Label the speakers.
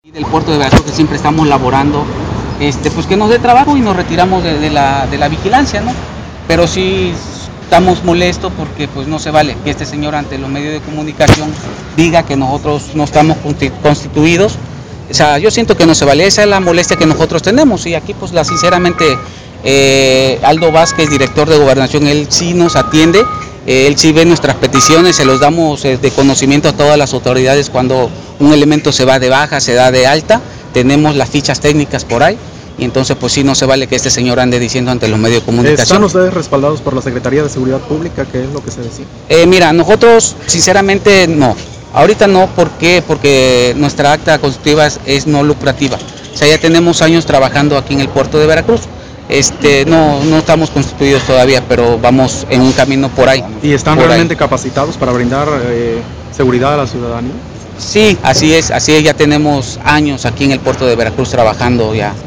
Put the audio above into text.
Speaker 1: Del puerto de Veracruz, que siempre estamos laborando, pues que nos dé trabajo y nos retiramos de la vigilancia, ¿no? Pero sí estamos molestos porque pues no se vale que este señor ante los medios de comunicación diga que nosotros no estamos constituidos. O sea, yo siento que no se vale, esa es la molestia que nosotros tenemos, y aquí pues sinceramente Aldo Vázquez, director de Gobernación, él sí nos atiende. Él sí ve nuestras peticiones, se los damos de conocimiento a todas las autoridades cuando un elemento se va de baja, se da de alta, tenemos las fichas técnicas por ahí, y entonces pues sí no se vale que este señor ande diciendo ante los medios de comunicación.
Speaker 2: ¿Están ustedes respaldados por la Secretaría de Seguridad Pública? ¿Qué es lo que se decía?
Speaker 1: Mira, nosotros sinceramente no, ahorita no, ¿por qué? Porque nuestra acta constitutiva es no lucrativa, o sea, ya tenemos años trabajando aquí en el puerto de Veracruz. No estamos constituidos todavía, pero vamos en un camino por ahí.
Speaker 2: ¿Y están realmente capacitados para brindar seguridad a la ciudadanía?
Speaker 1: Sí, así es, ya tenemos años aquí en el puerto de Veracruz trabajando ya